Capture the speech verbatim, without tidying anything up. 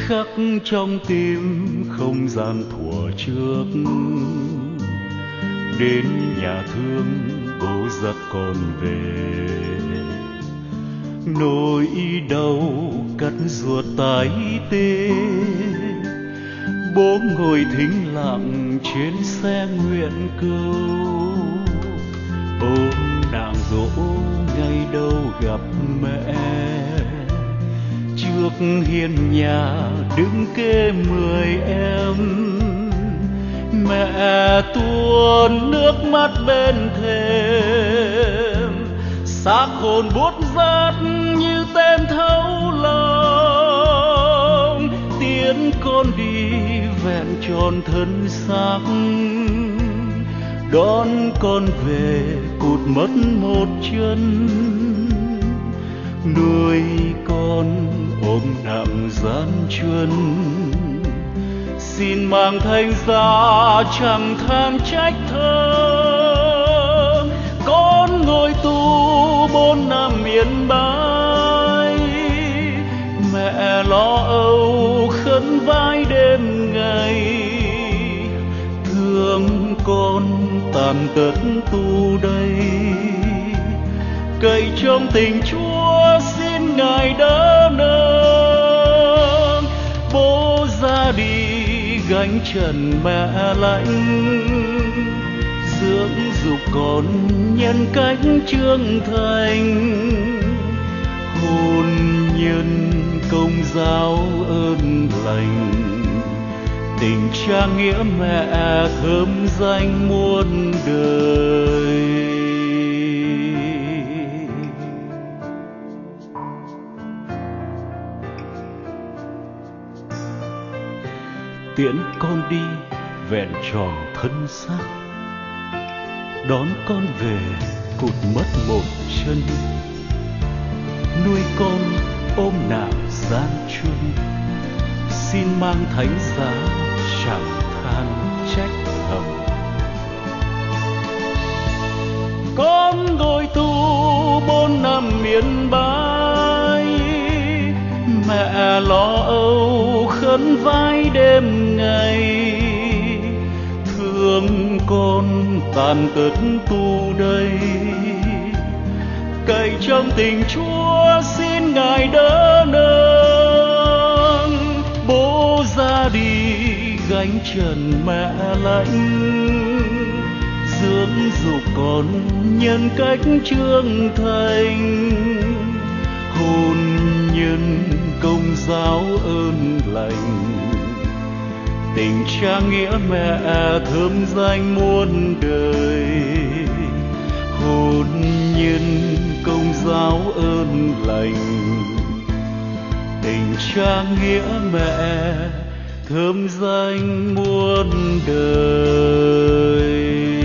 khắc trong tim không gian thuở trước. Đến nhà thương bố dắt con về, nỗi đau cắt ruột tái tê. Bố ngồi thinh lặng trên xe nguyện cầu, ôm nàng dỗ ngày đâu gặp mẹ. Trước hiên nhà đứng kê mười em, mẹ tuôn nước mắt bên thềm. Xác hồn buốt rát như tên thấu lòng, tiễn con đi vẹn tròn thân xác. Đón con về cụt mất một chân, nuôi con ôm nặng gian truân. Xin mang thanh giá chẳng than trách thơ, con ngồi tù bốn năm miền Bắc. Mẹ lo âu khấn vái đêm ngày, thương con tàn tật tù đầy. Cậy trong tình Chúa xin Ngài đỡ nâng, bố ra đi gánh trần mẹ lạnh. Dưỡng dục con nhân cách trưởng thành, hôn nhân công giáo ơn lành. Tình cha nghĩa mẹ thơm danh muôn đời. Tiễn con đi vẹn tròn thân xác, đón con về cụt mất một chân. Nuôi con ôm nặng gian truân, xin mang thánh giá chẳng than trách thầm. Con ngồi tù bốn năm miền Bắc, mẹ lo âu khấn vái đêm ngày. Thương con tàn tật tù đầy, cậy trong tình Chúa xin Ngài đỡ nâng. Bố ra đi gánh trần mẹ lạnh, dưỡng dục con nhân cách trưởng thành. Hôn nhân công giáo ơn lành, tình cha nghĩa mẹ thơm danh muôn đời. Hôn nhân công giáo ơn lành, tình cha nghĩa mẹ thơm danh muôn đời.